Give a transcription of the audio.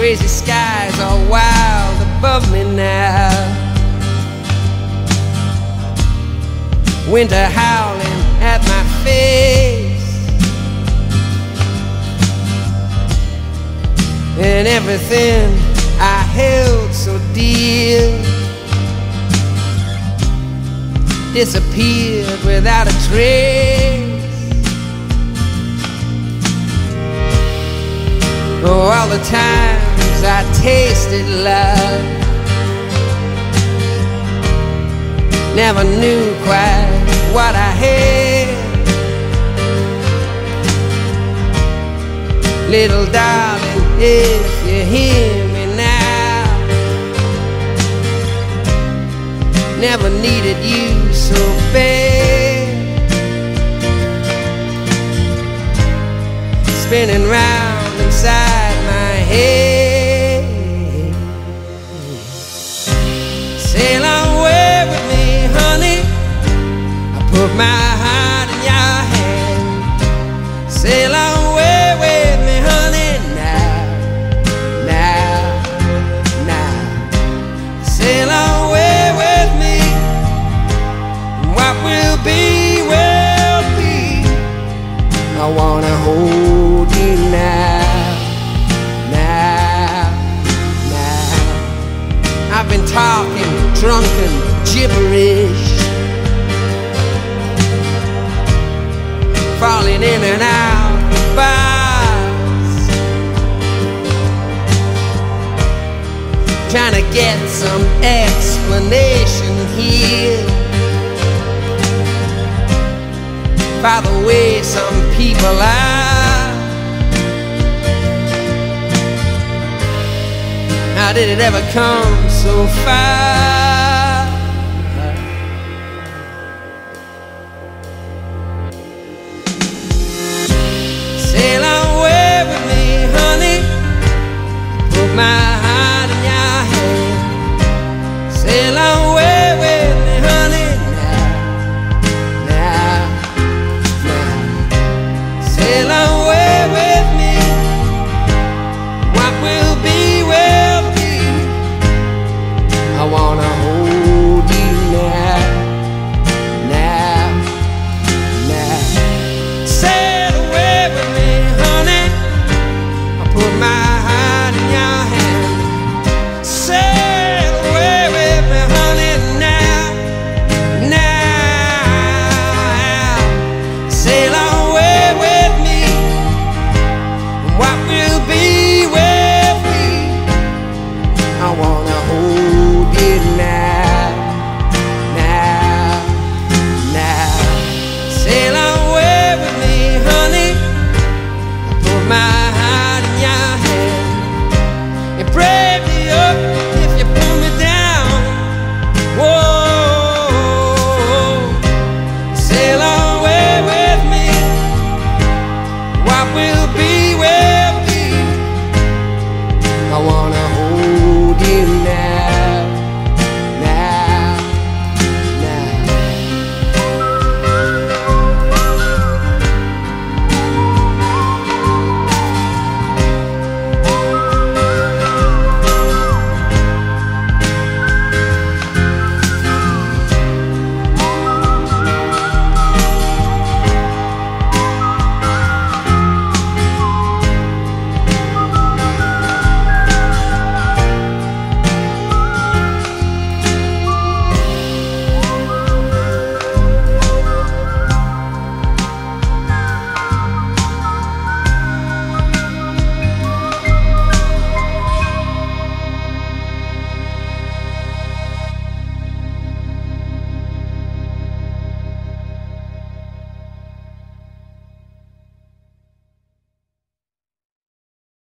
Crazy skies are wild above me now. Winter howling at my face, and everything I held so dear disappeared without a trace. Oh, all the times I tasted love, never knew quite what I had. Little darling, if you hear me now, never needed you so bad. Spinning round inside my head. Sail away with me, honey, I put my heart in your hand. Sail away with me, honey, now, now, now. Sail away with me, what will be, will be. I wanna hold you now, now, now. I've been talking drunken gibberish, falling in and out of bars, trying to get some explanation here by the way some people are. How did it ever come so far? Sail away with me, honey, put my heart in your hand. Sail away with me, honey, now, now, now. Sail away with me, what will be, will be. I wanna hold you now, now, now. Sail away with me, honey, I put my heart in your hand. Sail away with me, honey, now, now. Sail away with me, what will be, will be. I wanna hold you now, now, now. Sail away with me, honey, I put my heart in your hand. You break me up if you pull me down. Whoa, sail away with me, what will